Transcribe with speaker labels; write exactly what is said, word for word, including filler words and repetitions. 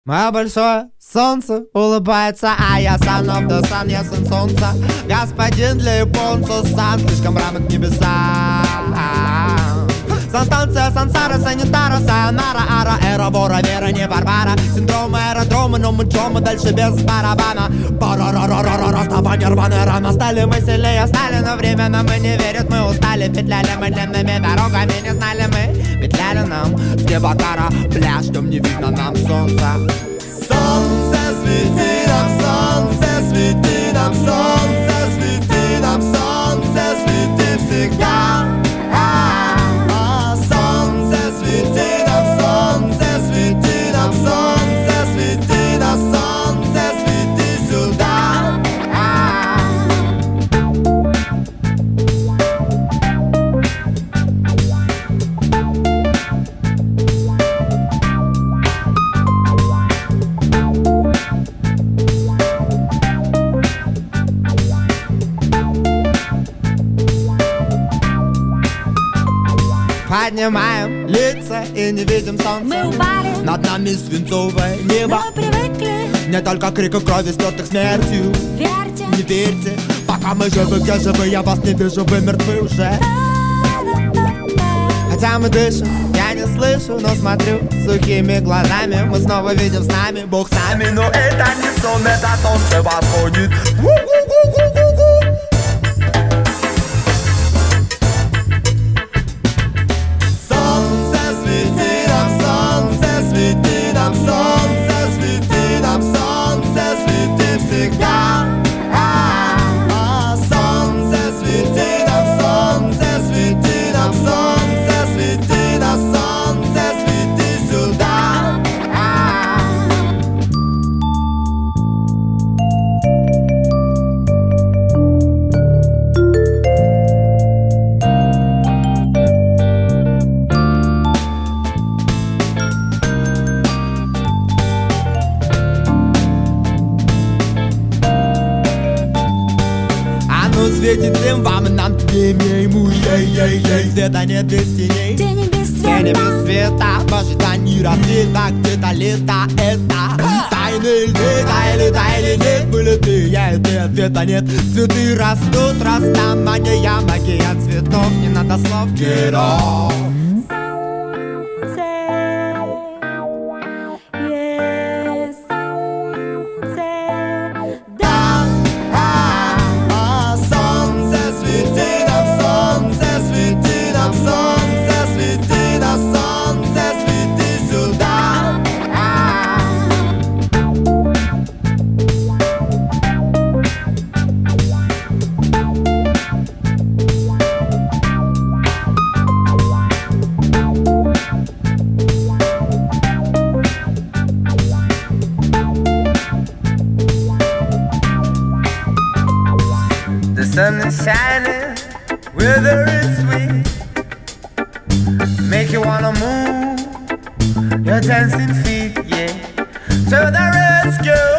Speaker 1: Мое большое солнце улыбается, а я son of the sun, я сын солнца. Господин для японца, сан слишком рамок небеса. Санстанция, сансара, санитара, сайонара, ара, эра, бора, вера, не барбара. Синдромы, аэродромы, но мы чё, мы дальше без барабана. Пара-ра-ра-ра-ра, расставание, рваная рана. Стали мы сильнее, стали, но время нам и не верит. Мы устали, петляли мы длинными дорогами, не знали мы. Петляли нам с неба кара, пляж, там не видно нам солнца. Солнце свети нам, солнце свети нам, солнце свети нам, солнце свети всегда. Солнце свети нам, солнце свети нам, солнце свети нам, солнце свети сюда. Поднимаем лица и не видим солнца.
Speaker 2: Мы упали,
Speaker 1: над нами свинцовое небо.
Speaker 2: мы привыкли,
Speaker 1: Не только крика крови, стертых смертью.
Speaker 2: верьте.
Speaker 1: Не верьте, пока мы живы, где живы, я вас не вижу, вы мертвы уже. Хотя мы дышим, я не слышу, но смотрю сухими глазами. Мы снова видим с нами, Бог с нами. Но это не сон, это солнце восходит. Солнце свети нам, солнце свети нам, солнце свети нам, солнце свети всегда. Солнце свети нам, солнце свети нам, солнце свети нам, солнце свети сюда. Оно светит всем вам и нам тебе ему. Ей-ей-ей, света нет без теней.
Speaker 2: Тени без
Speaker 1: Тени
Speaker 2: света.
Speaker 1: без света, в ожидании рассвета. Где-то лето это тайны льды, таяли, таяли, нет. Были ты, я и ты, ответа нет. Цветы растут, растамания, магия цветов. Не надо слов, get off.
Speaker 2: Солнце, е, солнце, да.
Speaker 1: А, солнце свети нам, солнце свети нам, солнце свети нам, солнце свети сюда. The sun is shining, weather is sweet. Make you wanna move your dancing feet, yeah. To the rescue.